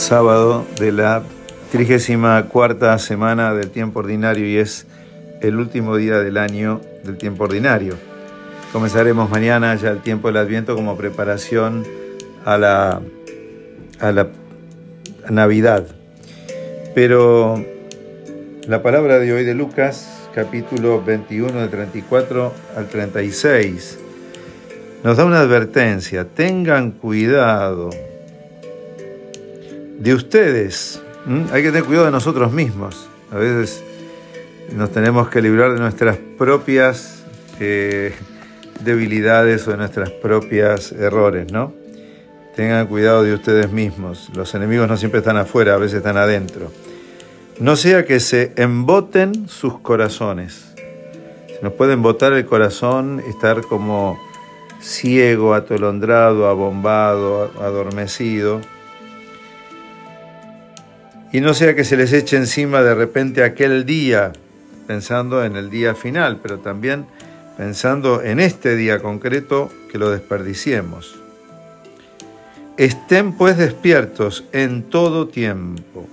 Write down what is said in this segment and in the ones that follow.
sábado de la 34ª semana del tiempo ordinario y es el último día del año del tiempo ordinario. Comenzaremos mañana ya el tiempo del Adviento como preparación a la Navidad. Pero la palabra de hoy de Lucas, capítulo 21, del 34 al 36, nos da una advertencia. Tengan cuidado de ustedes. Hay que tener cuidado de nosotros mismos. A veces nos tenemos que librar de nuestras propias debilidades o de nuestras propias errores, ¿no? Tengan cuidado de ustedes mismos. Los enemigos no siempre están afuera, a veces están adentro. No sea que se emboten sus corazones. Se nos puede embotar el corazón, estar como ciego, atolondrado, abombado, adormecido. Y no sea que se les eche encima de repente aquel día, pensando en el día final, pero también pensando en este día concreto, que lo desperdiciemos. Estén pues despiertos en todo tiempo.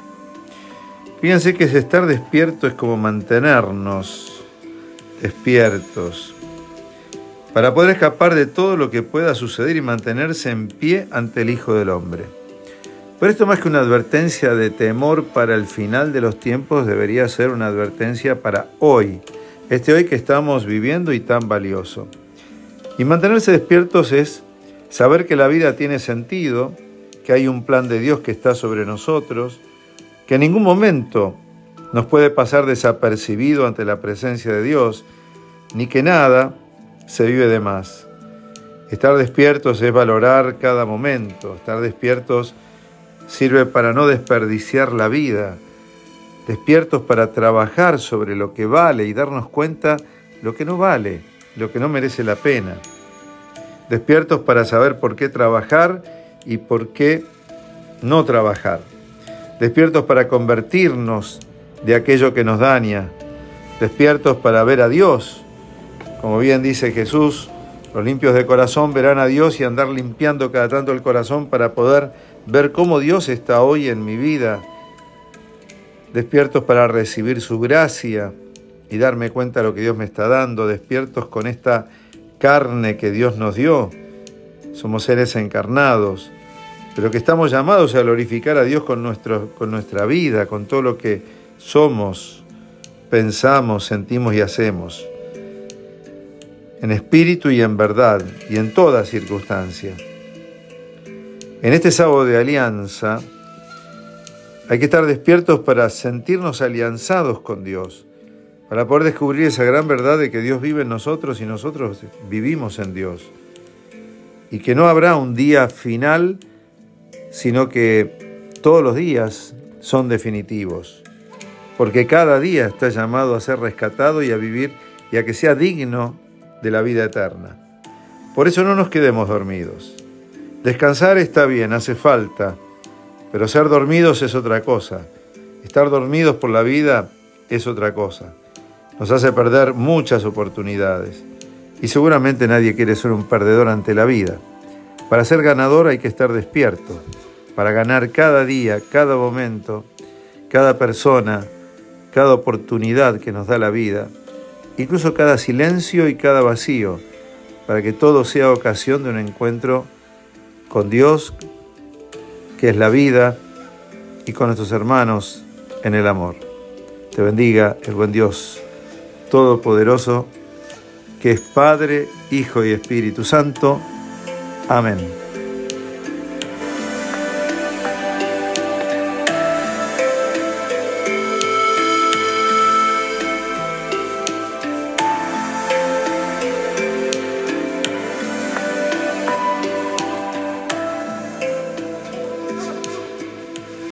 Fíjense que estar despierto es como mantenernos despiertos para poder escapar de todo lo que pueda suceder y mantenerse en pie ante el Hijo del Hombre. Pero esto, más que una advertencia de temor para el final de los tiempos, debería ser una advertencia para hoy, este hoy que estamos viviendo y tan valioso. Y mantenerse despiertos es saber que la vida tiene sentido, que hay un plan de Dios que está sobre nosotros, que en ningún momento nos puede pasar desapercibido ante la presencia de Dios, ni que nada se vive de más. Estar despiertos es valorar cada momento. Estar despiertos sirve para no desperdiciar la vida. Despiertos para trabajar sobre lo que vale y darnos cuenta lo que no vale, lo que no merece la pena. Despiertos para saber por qué trabajar y por qué no trabajar. Despiertos para convertirnos de aquello que nos daña. Despiertos para ver a Dios. Como bien dice Jesús, los limpios de corazón verán a Dios, y andar limpiando cada tanto el corazón para poder ver cómo Dios está hoy en mi vida. Despiertos para recibir su gracia y darme cuenta de lo que Dios me está dando. Despiertos con esta carne que Dios nos dio. Somos seres encarnados, pero que estamos llamados a glorificar a Dios con nuestra vida, con todo lo que somos, pensamos, sentimos y hacemos, en espíritu y en verdad, y en toda circunstancia. En este sábado de alianza hay que estar despiertos para sentirnos alianzados con Dios, para poder descubrir esa gran verdad de que Dios vive en nosotros y nosotros vivimos en Dios, y que no habrá un día final, sino que todos los días son definitivos, porque cada día está llamado a ser rescatado y a vivir y a que sea digno de la vida eterna. Por eso no nos quedemos dormidos. Descansar está bien, hace falta, pero ser dormidos es otra cosa. Estar dormidos por la vida es otra cosa. Nos hace perder muchas oportunidades y seguramente nadie quiere ser un perdedor ante la vida. Para ser ganador hay que estar despierto, para ganar cada día, cada momento, cada persona, cada oportunidad que nos da la vida, incluso cada silencio y cada vacío, para que todo sea ocasión de un encuentro con Dios, que es la vida, y con nuestros hermanos en el amor. Te bendiga el buen Dios Todopoderoso, que es Padre, Hijo y Espíritu Santo. Amén.